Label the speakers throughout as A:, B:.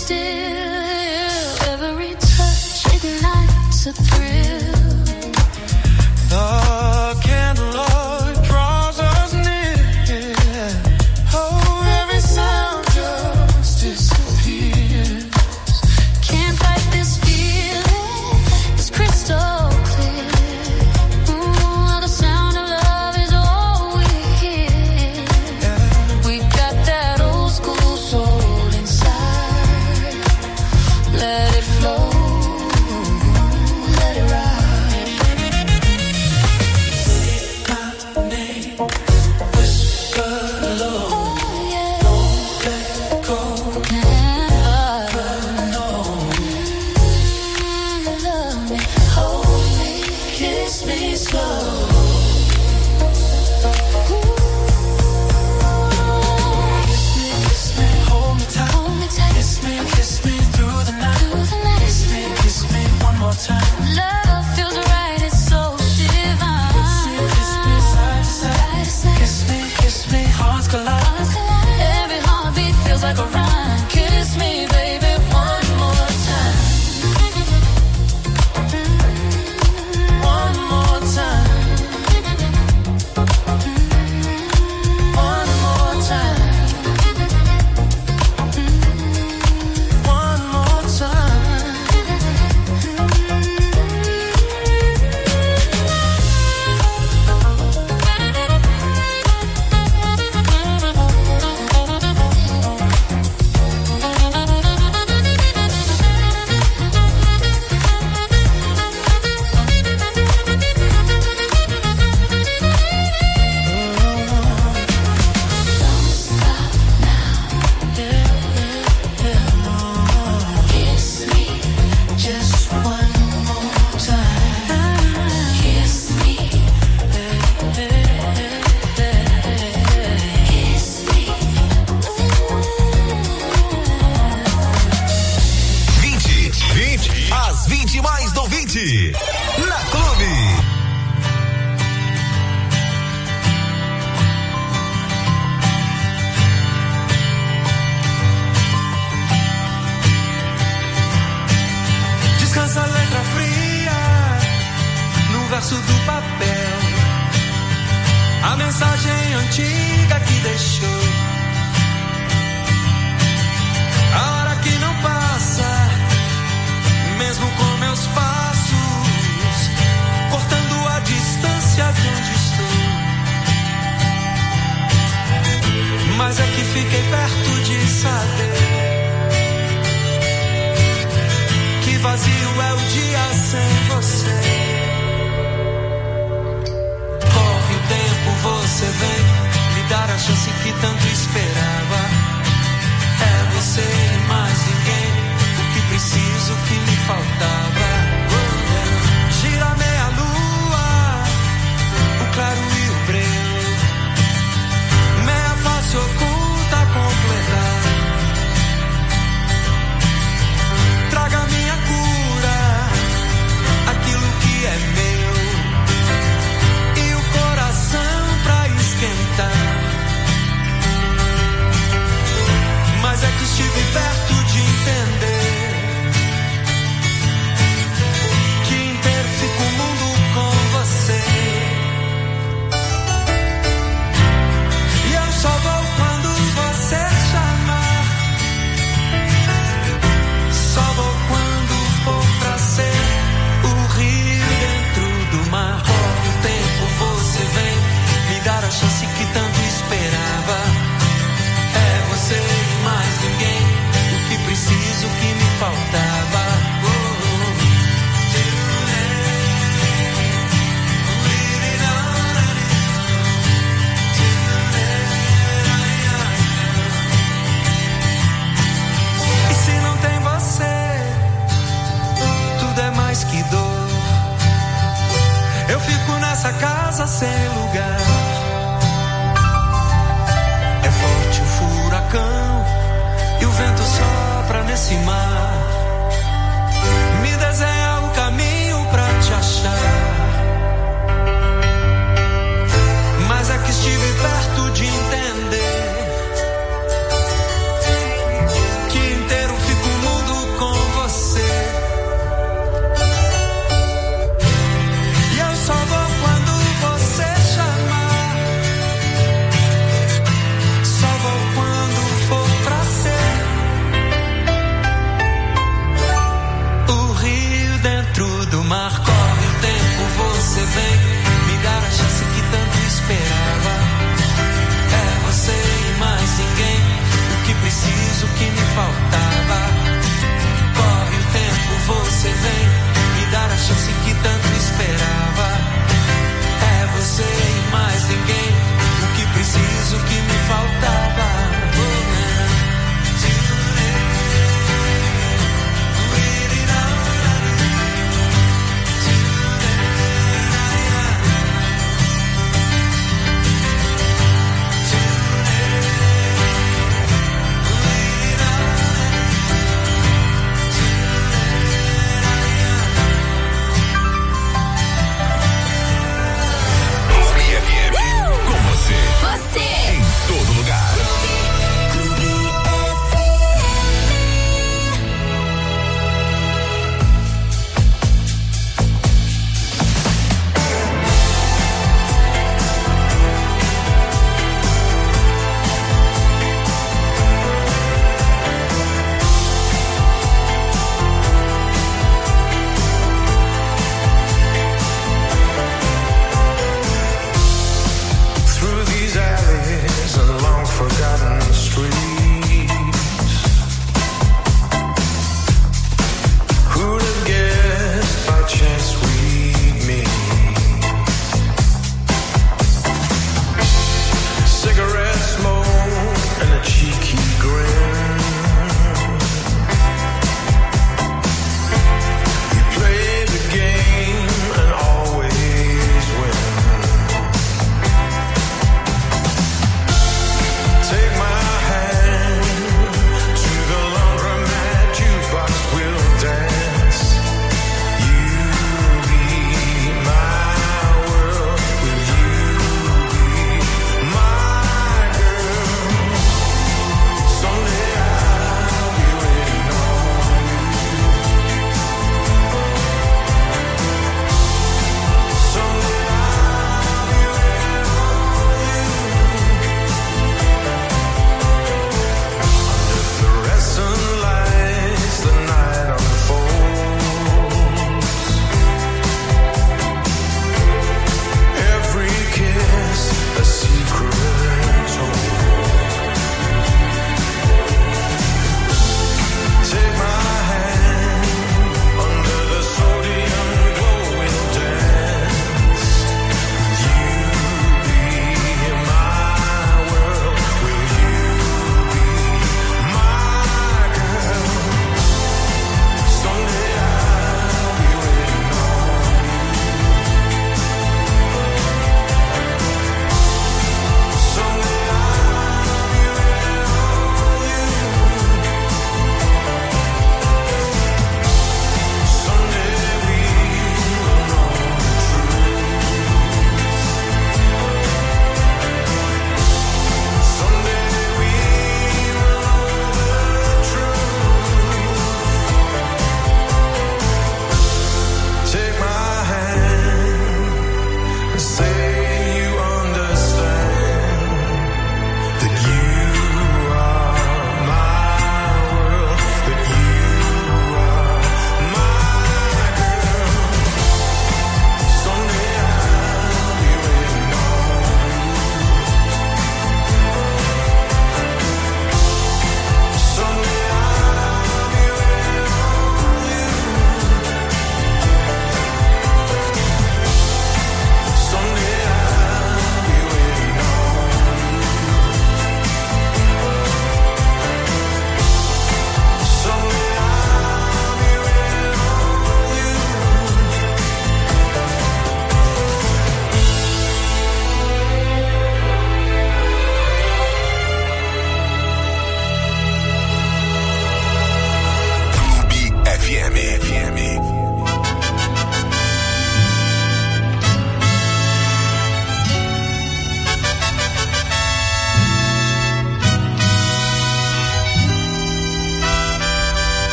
A: Fico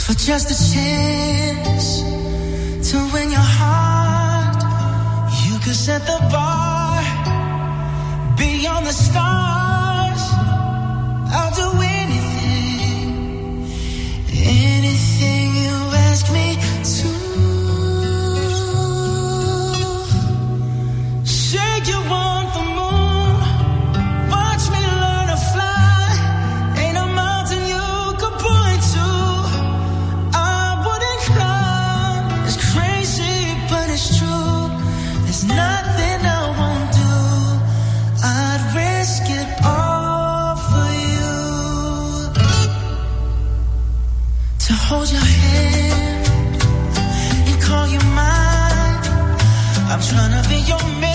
A: for just a chance to win your heart. You could set the bar beyond the stars. I'll do anything, anything you ask me to. Say you want the moon, watch me learn to fly. Ain't a mountain you could point to I wouldn't climb. It's crazy, but it's true. There's nothing I won't do. I'd risk it all for you. To hold your hand and call you mine. I'm trying to be your man.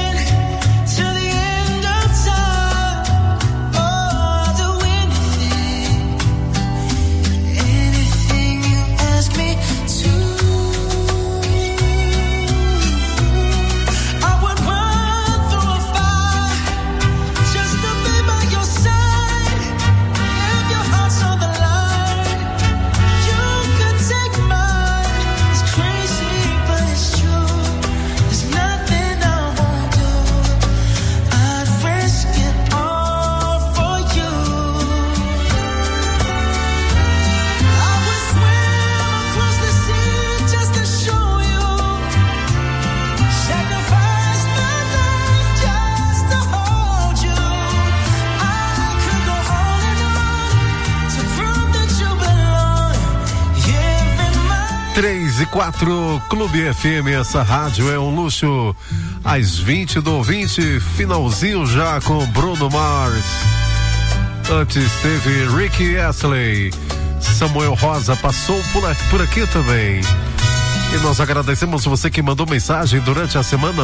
B: E 4, Clube FM, essa rádio é um luxo. Às 20h20, finalzinho já com Bruno Mars. Antes teve Ricky Astley, Samuel Rosa passou por aqui também. E nós agradecemos você que mandou mensagem durante a semana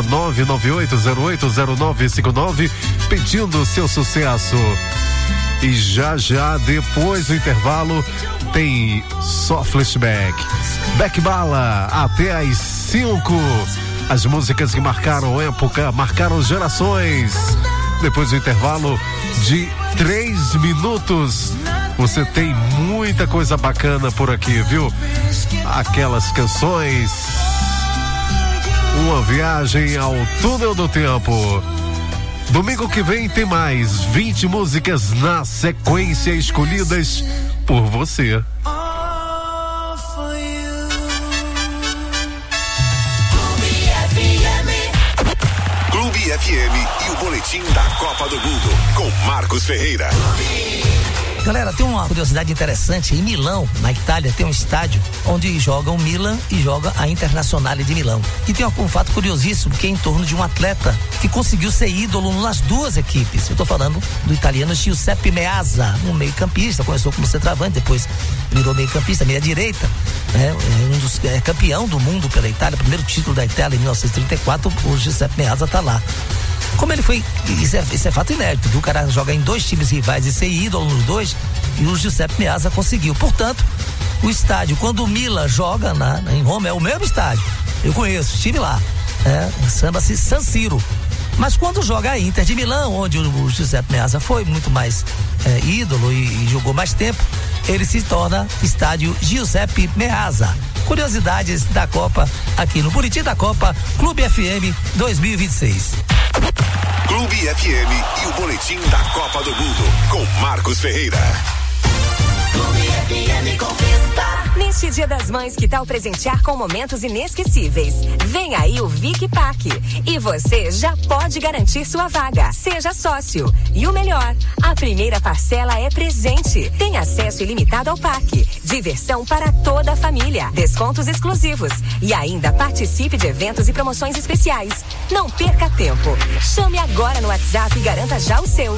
B: 998080959 pedindo seu sucesso. E já depois do intervalo tem só flashback. Back Bala até às 5. As músicas que marcaram época, marcaram gerações. Depois do intervalo de 3 minutos, você tem muita coisa bacana por aqui, viu? Aquelas canções, uma viagem ao túnel do tempo. Domingo que vem tem mais 20 músicas na sequência escolhidas por você.
C: Clube FM e o boletim da Copa do Mundo com Marcos Ferreira.
D: Galera, tem uma curiosidade interessante. Em Milão, na Itália, tem um estádio onde joga o Milan e joga a Internazionale de Milão. E tem um fato curiosíssimo, que é em torno de um atleta que conseguiu ser ídolo nas duas equipes. Eu tô falando do italiano Giuseppe Meazza, um meio-campista, começou como centroavante, depois virou meio-campista, meia-direita, né? Um dos campeão do mundo pela Itália, primeiro título da Itália em 1934, o Giuseppe Meazza tá lá. Como ele foi, isso é fato inédito, viu? O cara joga em dois times rivais e ser ídolo nos dois, e o Giuseppe Meazza conseguiu. Portanto, o estádio, quando o Milan joga em Roma, é o mesmo estádio. Eu conheço, estive lá. Chama-se San Siro. Mas quando joga a Inter de Milão, onde o Giuseppe Meazza foi muito mais ídolo e jogou mais tempo, ele se torna estádio Giuseppe Meazza. Curiosidades da Copa aqui no Boletim da Copa, Clube FM 2026.
C: Clube FM e o boletim da Copa do Mundo com Marcos Ferreira.
E: Clube FM conquista. Neste Dia das Mães, que tal presentear com momentos inesquecíveis? Vem aí o Vic Pack e você já pode garantir sua vaga. Seja sócio. E o melhor, a primeira parcela é presente. Tem acesso ilimitado ao parque, diversão para toda a família, descontos exclusivos e ainda participe de eventos e promoções especiais. Não perca tempo. Chame agora no WhatsApp e garanta já o seu.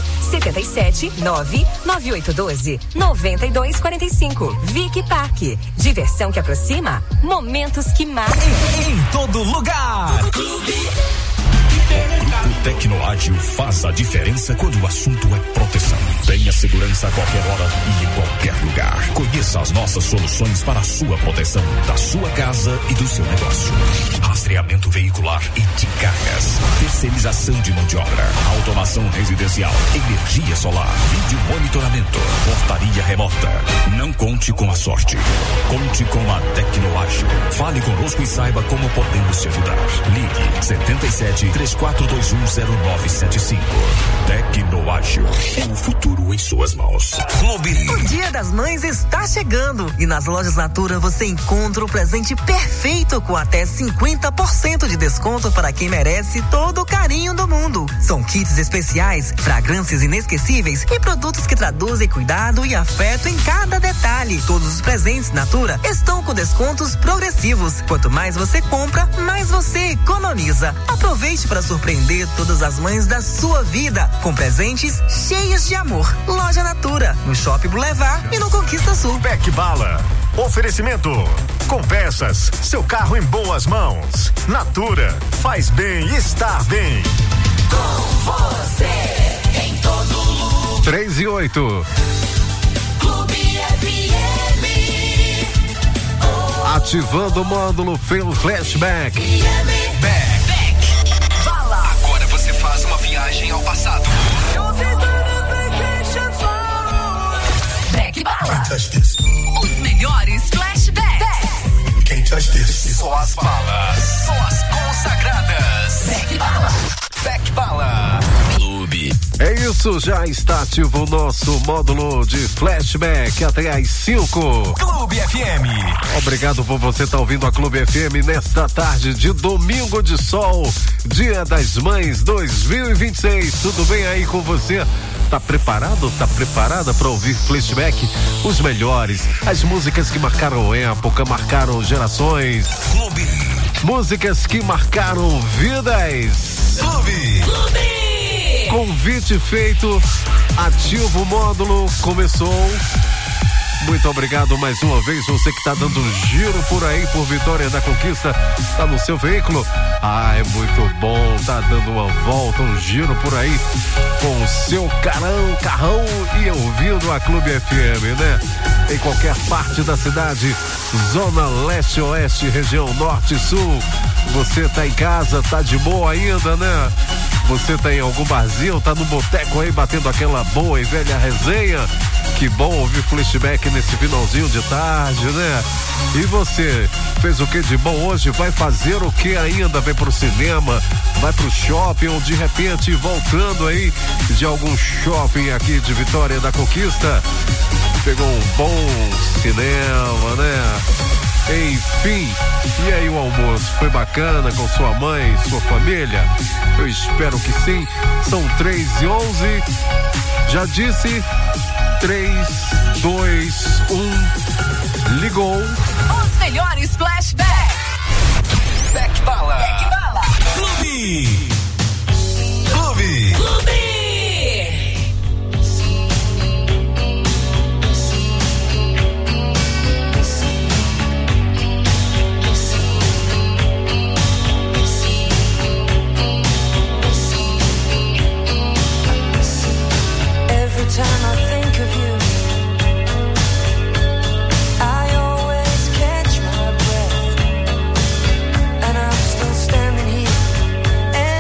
E: 77998129245. Vic Parque. Diversão que aproxima, momentos que marcam.
F: Em todo lugar.
C: O Grupo Tecnoágil faz a diferença quando o assunto é proteção.
G: Tenha segurança a qualquer hora e em qualquer lugar. Conheça as nossas soluções para a sua proteção, da sua casa e do seu negócio. Rastreamento veicular e de cargas. Terceirização de mão de obra. Automação residencial. Energia solar. Vídeo monitoramento. Portaria remota. Não conte com a sorte. Conte com a Tecnoágil. Fale conosco e saiba como podemos te ajudar. Ligue 77 34210975. Tecnoágil. O futuro em suas mãos. Clube.
H: O Dia das Mães está chegando e nas lojas Natura você encontra o presente perfeito com até 50% de desconto para quem merece todo o carinho do mundo. São kits especiais, fragrâncias inesquecíveis e produtos que traduzem cuidado e afeto em cada detalhe. Todos os presentes Natura estão com descontos progressivos. Quanto mais você compra, mais você economiza. Aproveite para surpreender todas as mães da sua vida com presentes cheios de amor. Loja Natura, no Shopping Boulevard e no Conquista Sul.
I: Beck Bala. Oferecimento. Com peças, seu carro em boas mãos. Natura, faz bem estar bem.
A: Com você, em todo lugar.
B: 3 e 8.
A: Clube FM.
B: Ativando o módulo pelo flashback.
F: Beck Bala. Agora você faz uma viagem ao passado.
A: Beck Bala. Os melhores flashbacks.
F: Só as balas. Só as consagradas.
A: Beck Bala.
F: Beck Bala. Clube.
B: É isso, já está ativo o nosso módulo de flashback até às 5.
F: Clube FM.
B: Obrigado por você estar ouvindo a Clube FM nesta tarde de domingo de sol, Dia das Mães 2026. Tudo bem aí com você? Tá preparado? Tá preparada para ouvir flashback? Os melhores, as músicas que marcaram época, marcaram gerações.
F: Clube.
B: Músicas que marcaram vidas.
F: Clube.
B: Convite feito, ativo o módulo, começou. Muito obrigado mais uma vez, você que está dando um giro por aí, por Vitória da Conquista, tá no seu veículo? Ah, é muito bom, tá dando uma volta, um giro por aí, com o seu carrão e ouvindo a Clube FM, né? Em qualquer parte da cidade, zona leste, oeste, região norte, sul, você tá em casa, tá de boa ainda, né? Você tá em algum barzinho, tá no boteco aí, batendo aquela boa e velha resenha. Que bom ouvir flashback nesse finalzinho de tarde, né? E você fez o que de bom hoje? Vai fazer o que ainda? Vai pro cinema? Vai pro shopping? Ou de repente voltando aí de algum shopping aqui de Vitória da Conquista? Pegou um bom cinema, né? Enfim, e aí o almoço foi bacana com sua mãe, sua família? Eu espero que sim. São 3h11. Já disse 3, 2, 1. Ligou.
A: Os melhores flashbacks.
F: Beck Bala.
A: Beck Bala.
F: Clube.
A: Every time I think of you, I always catch my breath, and I'm still standing here.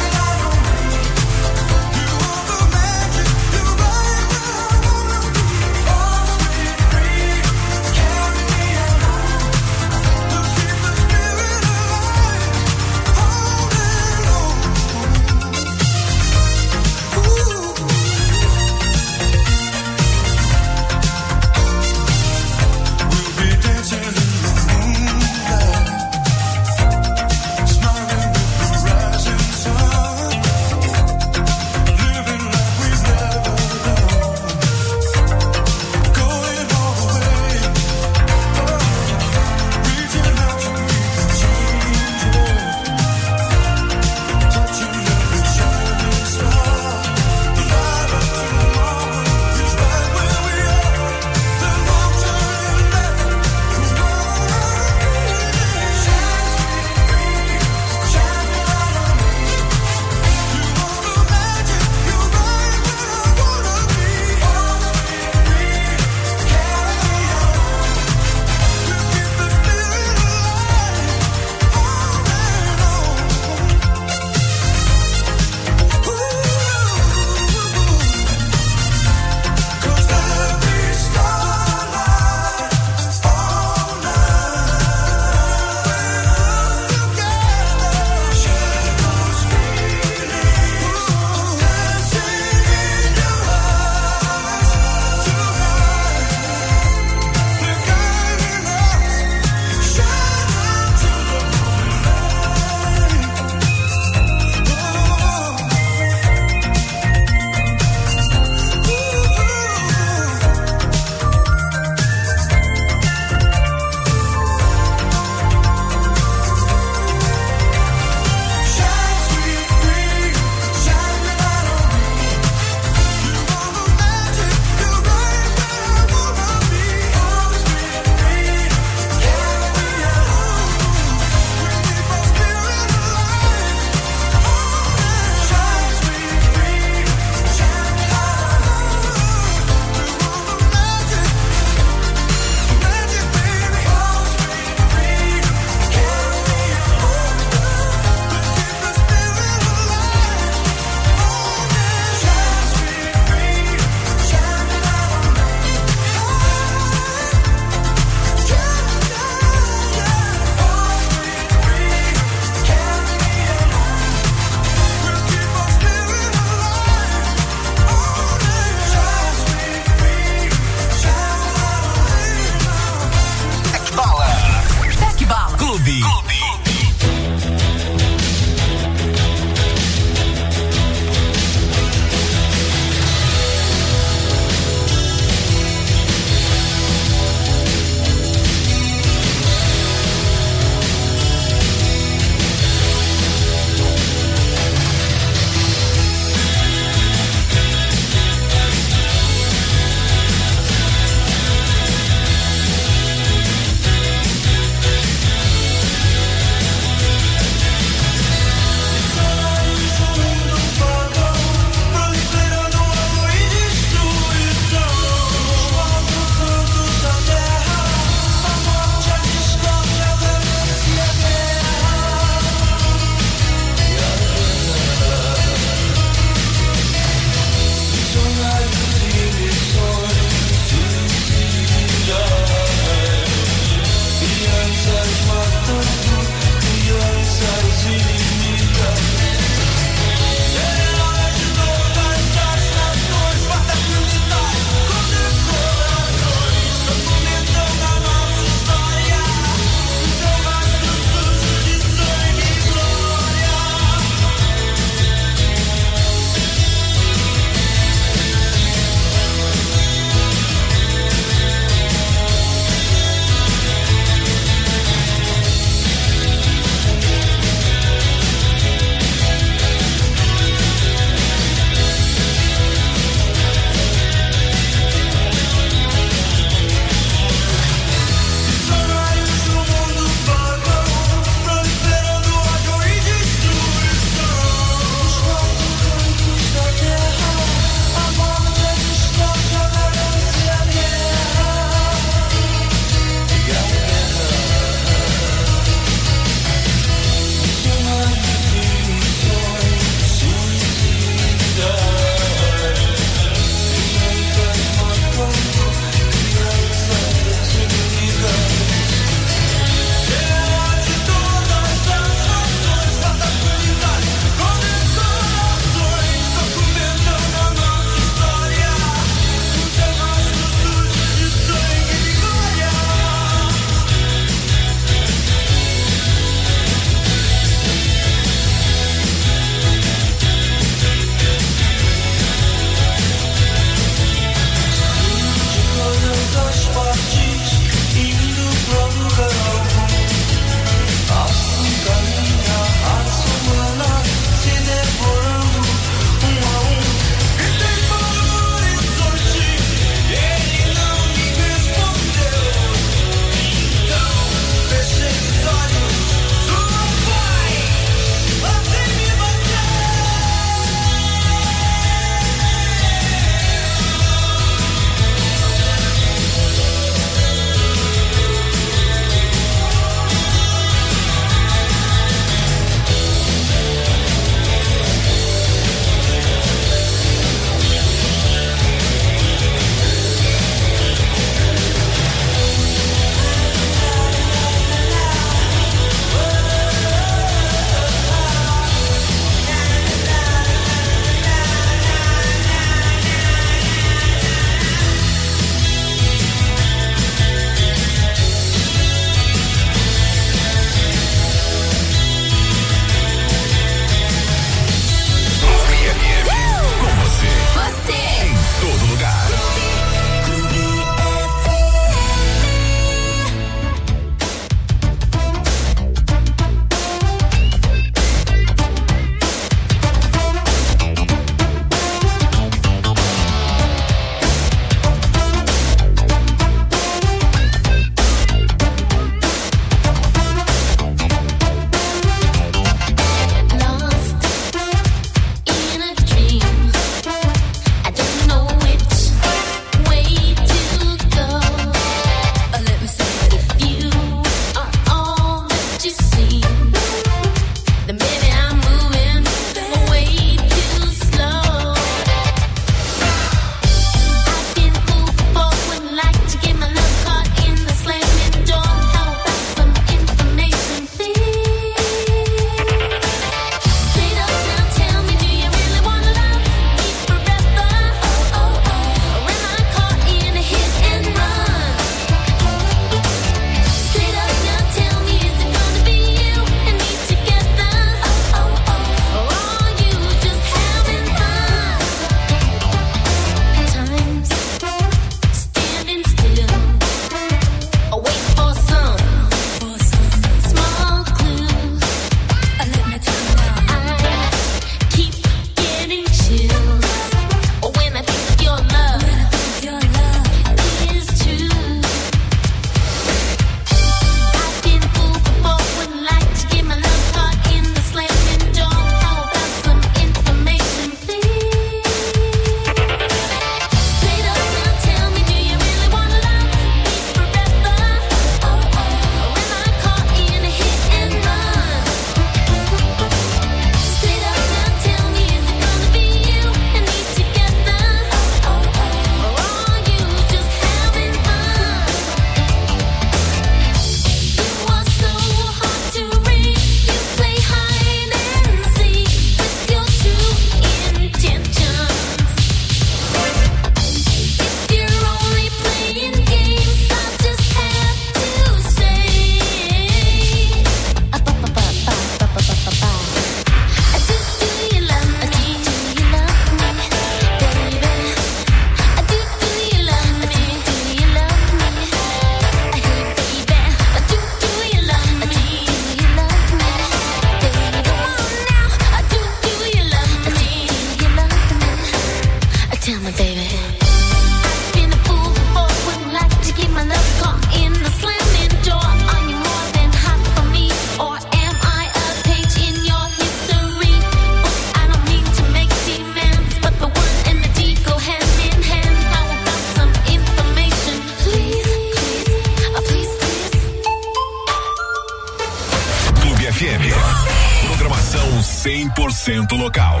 C: 100% local.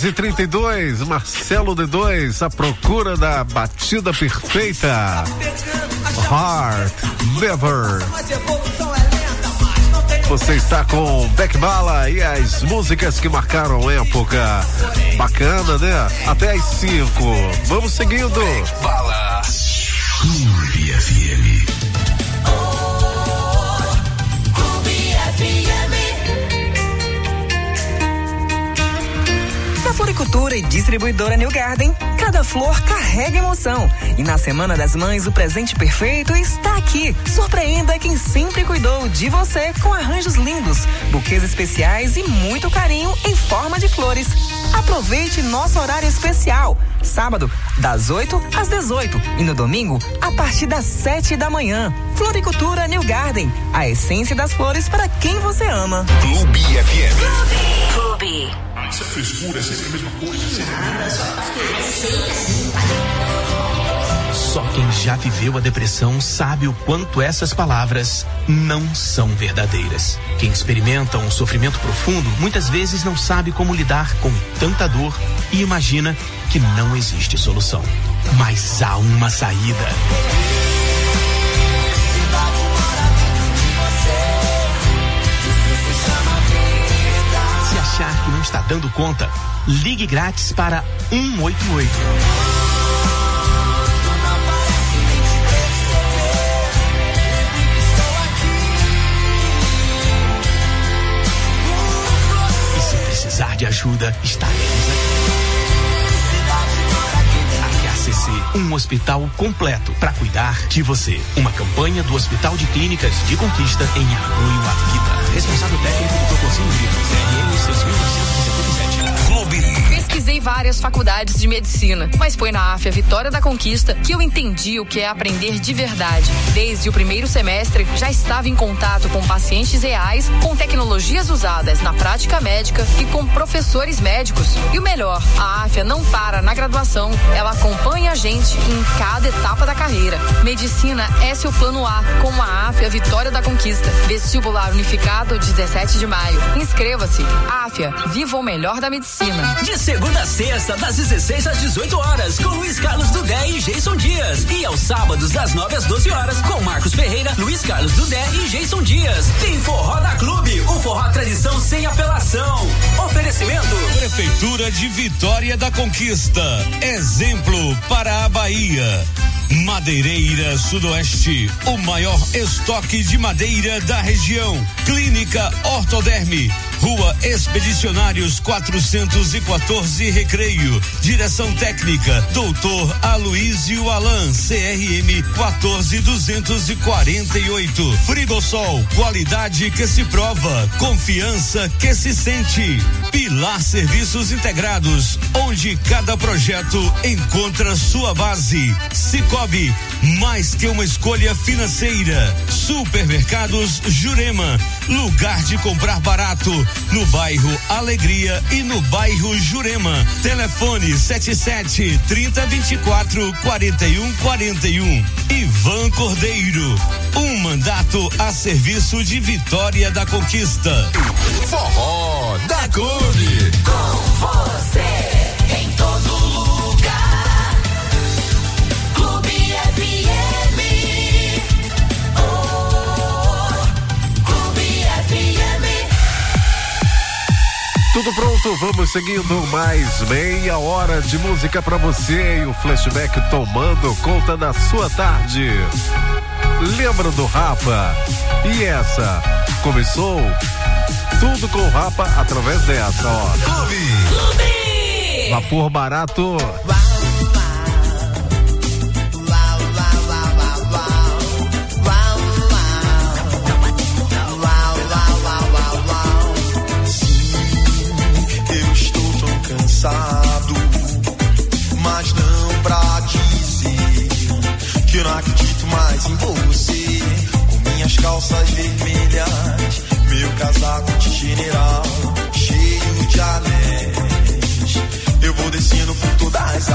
B: 10h32, Marcelo D2, a procura da batida perfeita. Heart Never. Você está com Beck Bala e as músicas que marcaram época. Bacana, né? Até às 5. Vamos seguindo.
C: Beck Bala. Clube FM.
H: Clube FM. Na Floricultura e Distribuidora New Garden, cada flor carrega emoção. E na Semana das Mães, o presente perfeito está aqui. Surpreenda quem sempre cuidou de você com arranjos lindos, buquês especiais e muito carinho em forma de flores. Aproveite nosso horário especial. Sábado, das 8 às 18 e no domingo, a partir das 7 da manhã. Floricultura New Garden, a essência das flores para quem você ama.
C: Clube FM.
E: Clube.
G: Essa frescura é sempre a mesma coisa.
F: Só quem já viveu a depressão sabe o quanto essas palavras não são verdadeiras. Quem experimenta um sofrimento profundo muitas vezes não sabe como lidar com tanta dor e imagina que não existe solução. Mas há uma saída. Se achar que não está dando conta, ligue grátis para 188. Precisar de ajuda, estaremos aqui. HCC, um hospital completo para cuidar de você. Uma campanha do Hospital de Clínicas de Conquista em apoio à vida. Responsável técnico do Proporcinho Livre, CRM 6977. Clube.
J: Pesquisei várias faculdades de medicina, mas foi na AFIA Vitória da Conquista que eu entendi o que é aprender de verdade. Desde o primeiro semestre, já estava em contato com pacientes reais, com tecnologias usadas na prática médica e com professores médicos. E o melhor, a AFIA não para na graduação, ela acompanha a gente em cada etapa da carreira. Medicina é seu plano A, com a AFIA Vitória da Conquista. Vestibular unificado, 17 de maio. Inscreva-se. AFIA, viva o melhor da medicina.
K: De segunda a sexta, das 16 às 18 horas, com Luiz Carlos Dudé e Jason Dias. E aos sábados, das 9 às 12 horas, com Marcos Ferreira, Luiz Carlos Dudé e Jason Dias. Tem Forró da Clube, o forró tradição sem apelação. Oferecimento:
L: Prefeitura de Vitória da Conquista. Exemplo para a Bahia. Madeireira Sudoeste, o maior estoque de madeira da região. Clínica Ortoderme, Rua Expedicionários 414 Recreio. Direção técnica Doutor Aloísio Alan, CRM 14248. Frigosol, qualidade que se prova, confiança que se sente. Pilar Serviços Integrados, onde cada projeto encontra sua base. Cicobi, mais que uma escolha financeira. Supermercados Jurema, lugar de comprar barato, no bairro Alegria e no bairro Jurema. Telefone 77 3024 4141. Ivan Cordeiro, um mandato a serviço de Vitória da Conquista.
C: Forró da Clube.
H: Com você em todo lugar. Clube FM. Oh, Clube FM.
B: Tudo pronto, vamos seguindo mais meia hora de música pra você e o flashback tomando conta da sua tarde. Lembra do Rapa? E essa? Começou tudo com o Rapa através dessa, ó.
C: Clube.
B: Vapor barato.
M: Mas não pra dizer que eu não acredito mais em você. Com minhas calças vermelhas, meu casaco de general, cheio de anéis. Eu vou descendo por todas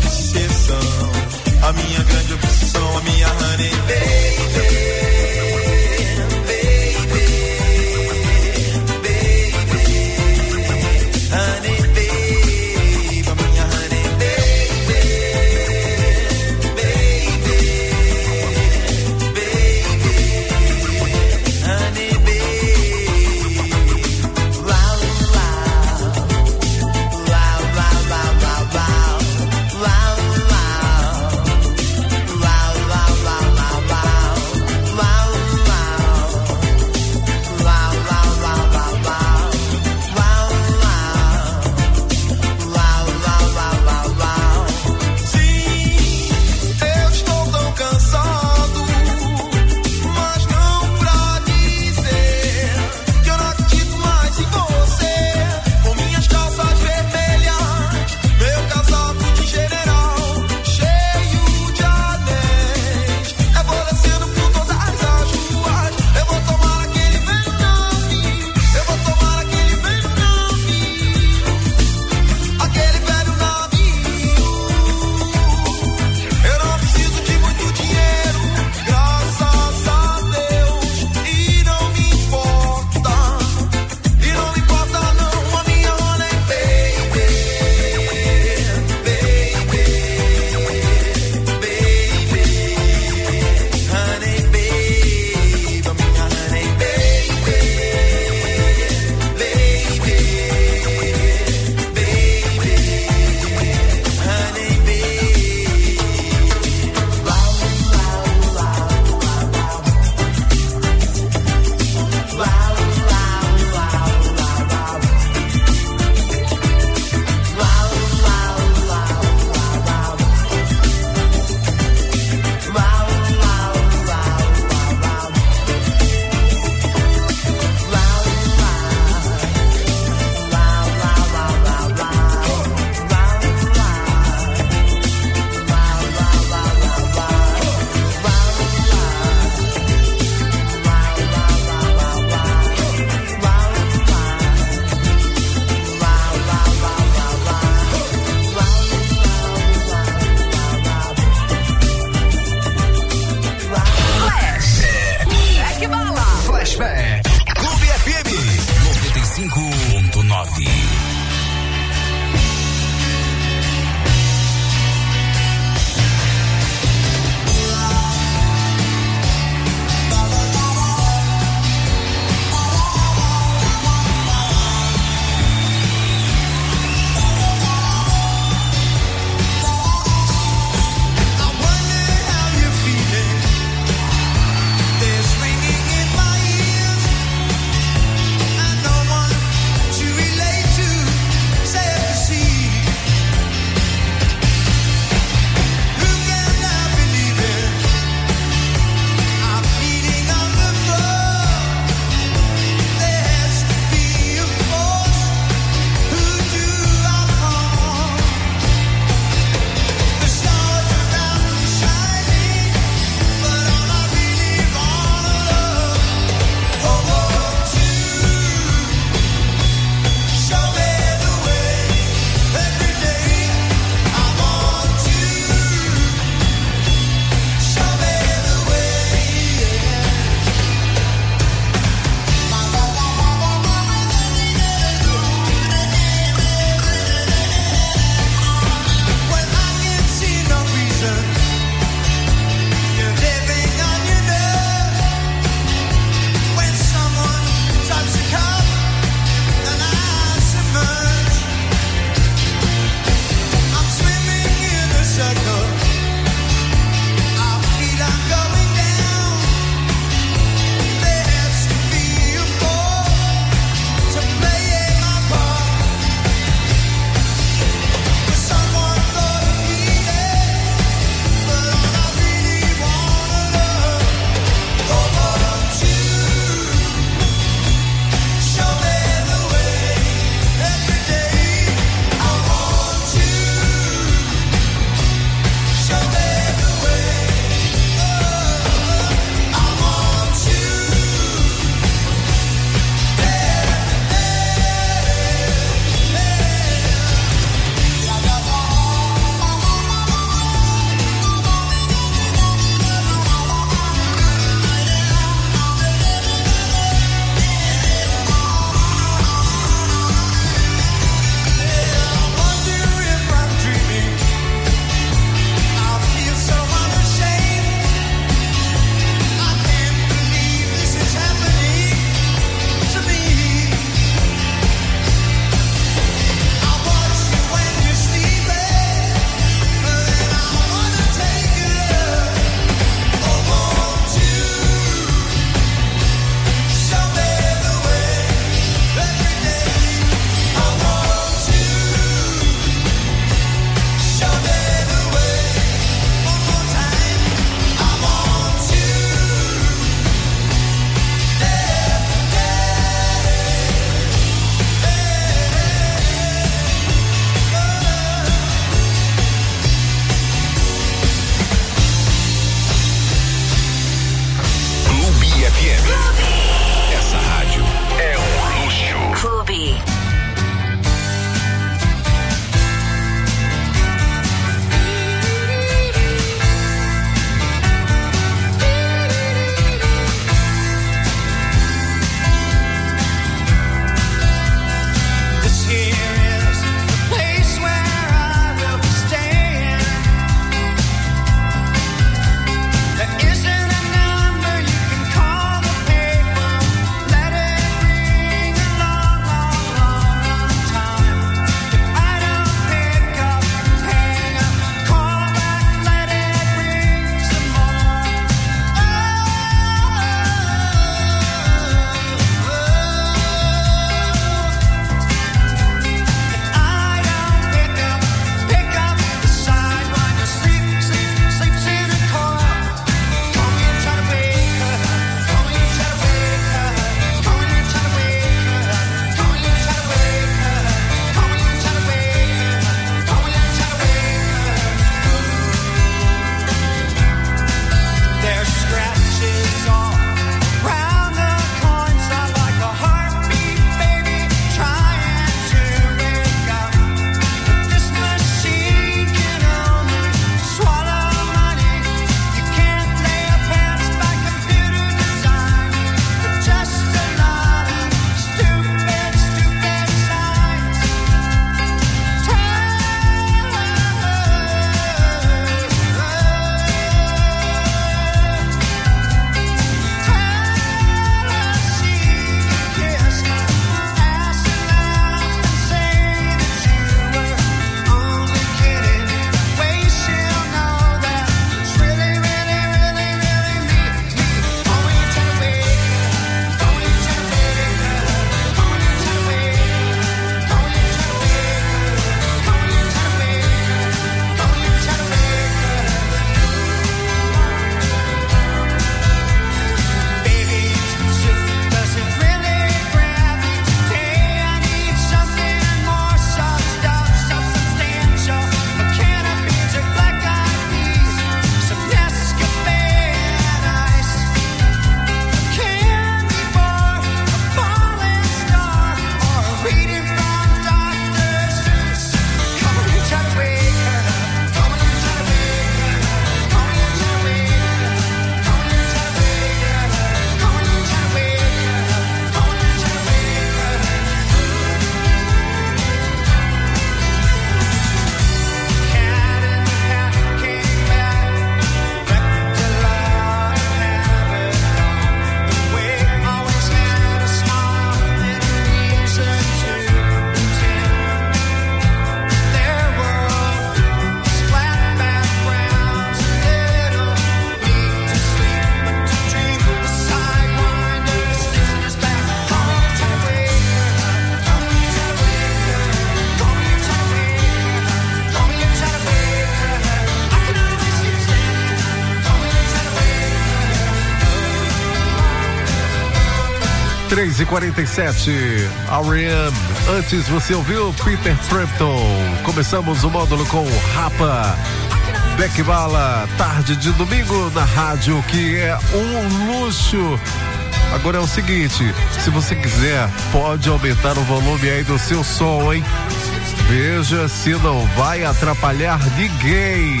B: 3h47, R.E.M. Antes você ouviu Peter Frampton. Começamos o módulo com Rapa, Beck Bala, tarde de domingo na rádio, que é um luxo. Agora é o seguinte, se você quiser, pode aumentar o volume aí do seu som, hein? Veja se não vai atrapalhar ninguém.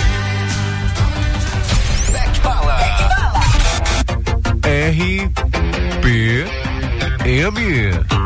K: Beck Bala.
B: RPM.